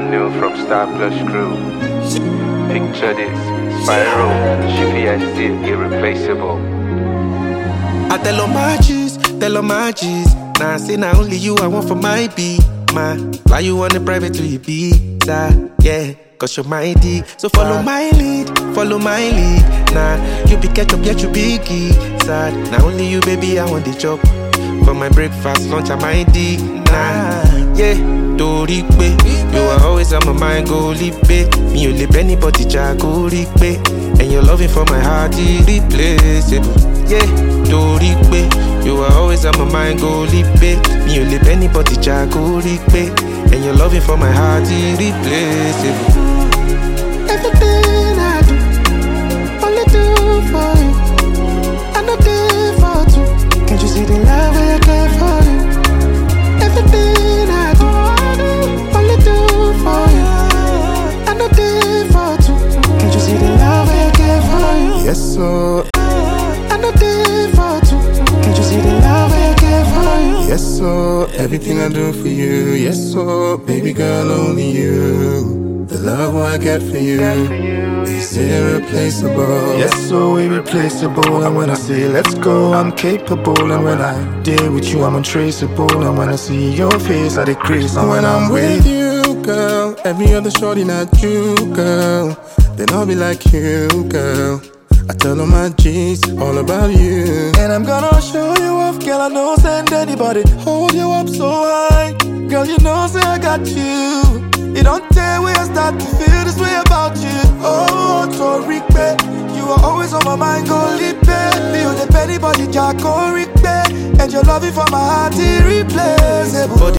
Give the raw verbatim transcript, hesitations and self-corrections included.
brand new from Star Plus Crew. Picture this, Spyro, Shippy and still irreplaceable. I tell all my G's, tell all my G's. Now I say not only you I want for my B, man. Fly you on the private to Ibiza, yeah. Cause you're my D, so follow my lead, follow my lead. Nah, you be ketchup, yet you be key. Sad, now only you baby I want the chop. For my breakfast, lunch, I'm my D. Nah, yeah, Doripe. You are always on my mind, go lipe. Me you lip anybody, jack, go ripe. And your loving for my heart, irreplaceable. Yeah, Doripe. You are always on my mind, go lipe. Me you lip anybody, jack, go ripe. And your loving for my heart, irreplaceable. Everything I do, only do for you. I know there for two. Can't you see the love I care for you? Everything I do, only do for you. I know there for two. Can't you see the love I care for you? Yes, so I know there for two. Can't you see the love I care for you? yes, so everything I do for you. Yes, so baby girl, only you. The love I get for you is irreplaceable. Yes, so irreplaceable. And when I say let's go, I'm capable. And when I deal with you, I'm untraceable. And when I see your face, I decrease. And when I'm with you, girl, every other shorty not you, girl. Then I'll be like you, girl. I tell all my G's all about you. And I'm gonna show you off, girl. I don't send anybody. Hold you up so high, girl. You know, say I got you. You don't tell where I start to feel this way about you. Oh, Torique, you are always on my mind, go lipe. Feel the anybody, Jack, go ripe. And your loving for my heart, irreplaceable.